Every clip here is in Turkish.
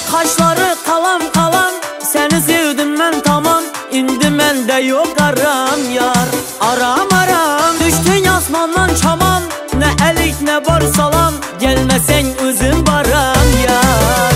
Kaşları kalam kalam, seni sevdim ben tamam. İndi mende yok aram yar, aram aram. Düştün asmandan çaman, ne elik ne bar salam. Gelmesen özüm baram yar.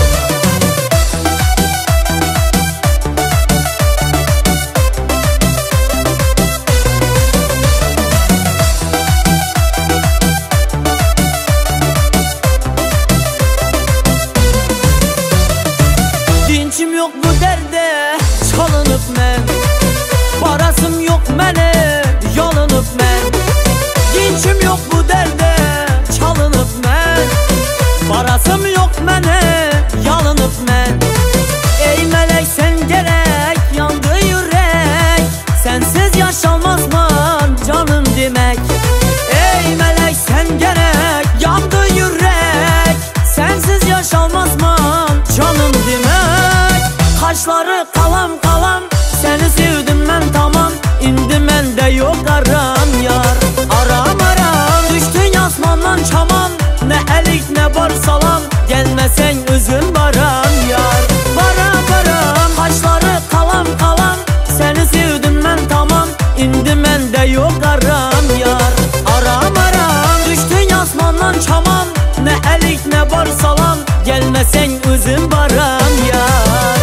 Dinçim yok bu derde, çalınıp men. Barasım yok mene, yalınıp men. Dinçim yok bu derde, çalınıp men. Barasım yok mene, yalınıp men. Ey melek sen gerek, yandı yürek. Sensiz yaşanmaz mı canım demek. Ey melek sen gerek, yandı yürek. Sensiz yaşanmaz mı canım demek. Kaşları kalam kalam, seni sevdim ben tamam. İndi mende yok aram yar, aram aram. Düştün asmandan çaman, ne elik ne bar salam. Gelmesen özün baram yar, baram baram. Kaşları kalam kalam, seni sevdim ben tamam. İndi mende yok aram yar, aram aram. Düştün asmandan çaman, ne elik ne bar salam. Gelmesen özün baram yar.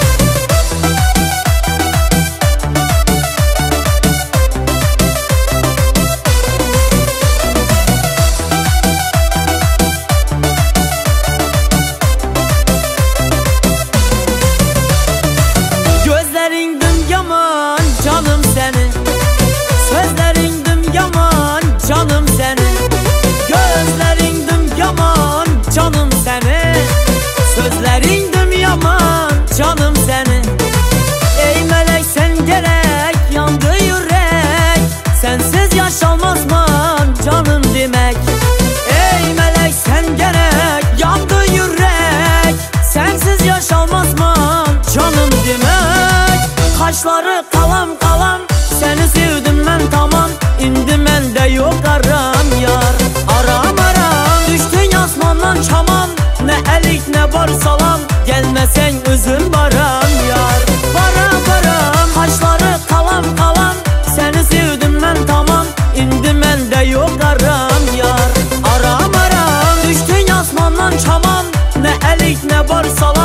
Canım seni, sözlerindim yaman canım seni. Gözlerindim yaman canım seni. Sözlerindim yaman canım seni. Ey melek sen gerek, yandı yürek. Sensiz yaşanmaz mı canım demek. Ey melek sen gerek, yandı yürek. Sensiz yaşanmaz mı canım demek. Kaşları kalam kalam, seni sevdim ben tamam. İndi mende yok aram yar, aram aram. Düştün asmandan çaman, ne elik ne bar salam. Gelmesen özüm baram yar, baram baram. Kaşları kalam kalam, seni sevdim ben tamam. İndi mende yok aram yar, aram aram. Düştün asmandan çaman, ne elik ne bar salam.